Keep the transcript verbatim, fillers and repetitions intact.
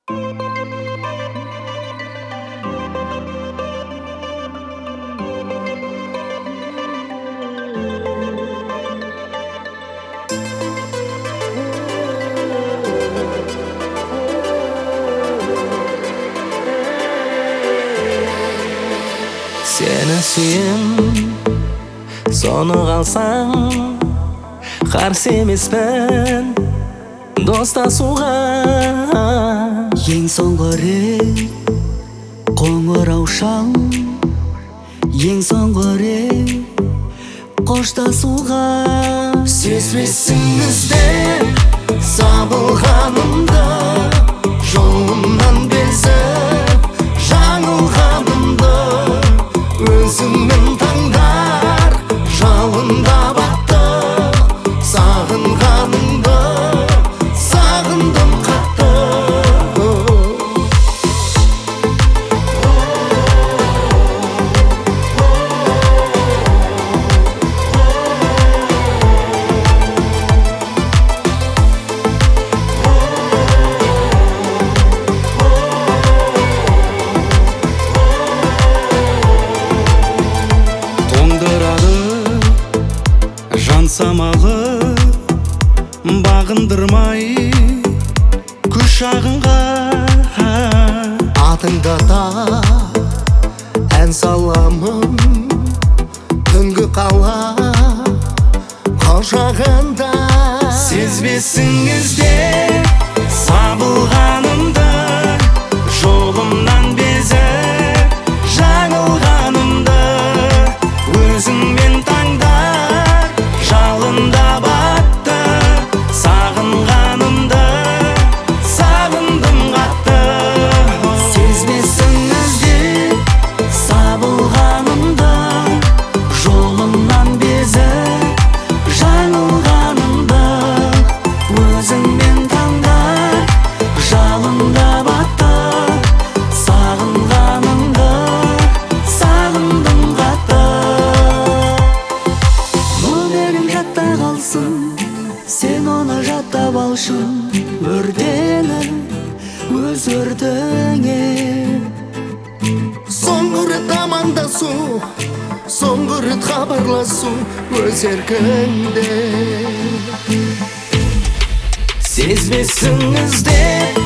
Seni suyim, sonu kalsam Karşı emispen, dosta suğa Ең соңғы рет қоңырау шал, ең соңғы рет қоштасуға. Сезбесің іздеп сабылғанымды, жолымнан безіп жаңылғанымды, өзіңмен таңдар жалында баттық, сағынғанымды сағындым қатты. Самағы бағындырмай құшағыңға Атыңда да ән саламын, түнгі қала құшағында. Сезбесің іздеп сабылғанымды, жолымнан безіп жаңылғанымды, өзіңмен таңдар жалында батты, сағынғанымды сағындым қатты. Сезбесің іздеп сабылғанымды, жолымнан безіп жаңылғанымды, өзіңмен таңдар жалында батты, сағынғанымды сағындым қатты. Өмірім жатта қалсын, сен оны жаттап алшы, өртеніп өз өртіңе. Соңғы рет амандасу, соңғы рет хабарласу өз еркіңде. Сезбесің іздеп